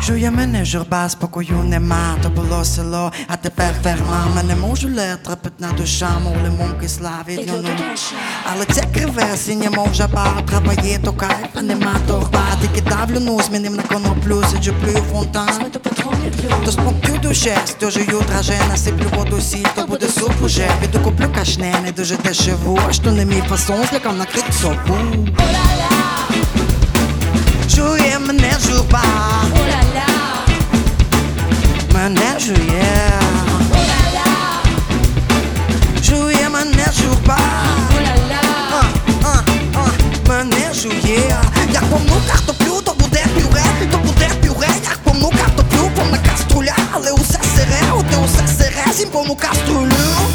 Жує мене журба, спокою нема, то було село, а тепер ферма. Мене можу трепетна душа, мов лимон кисла від льону. Але це криве, синє, мов жаба, трава є, то кайф, а нема торба. Тільки давлю, ну, змінив на коноплю, сиджу, плюю фонтан. То спокою душе, стежую драже, насиплю воду сіль, то буде суп уже. Піду куплю кашне, не дуже дешеву, а що не мій фасон, злякав накрит собу. Жує мене журба, мене жує, жує мене журба, мене жує. Як помну картоплю, то буде пюре, як помну картоплю, повна каструля, але усе сире, оте усе сире, зім повну каструлю.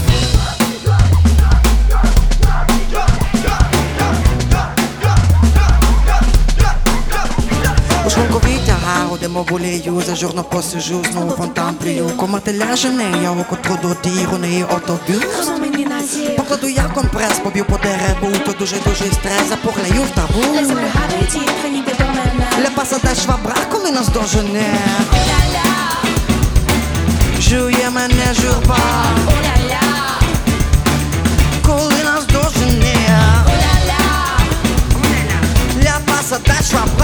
Ходимо волею, за журно посижу, знову фонтан плюю. Комати ляже не, я око труду діру, не отоб'ю. Покладу я компрес, поб'ю по дереву, то дуже-дуже стрес, запоглею в табу. Ля пасаде швабра, коли нас дожене. Жує мене журба, коли нас дожене. Ля пасаде швабра,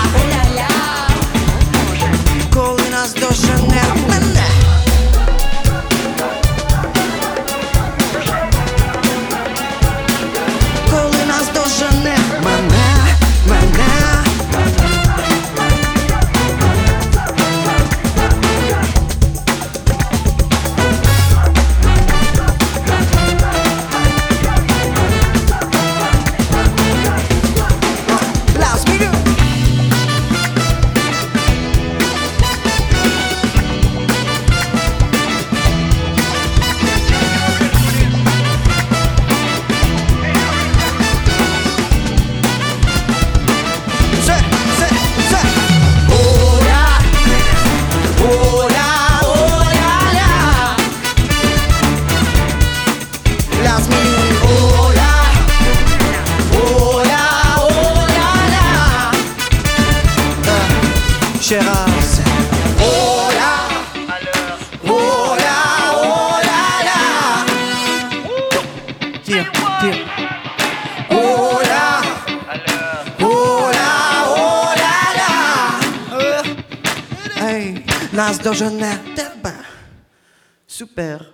коли нас дожене мене. Коли нас дожене мене. Ще раз. Оля, Оля, Оля-ля. Тір. Оля, Оля, Оля-ля. Ей, нас дожене тебе. Супер.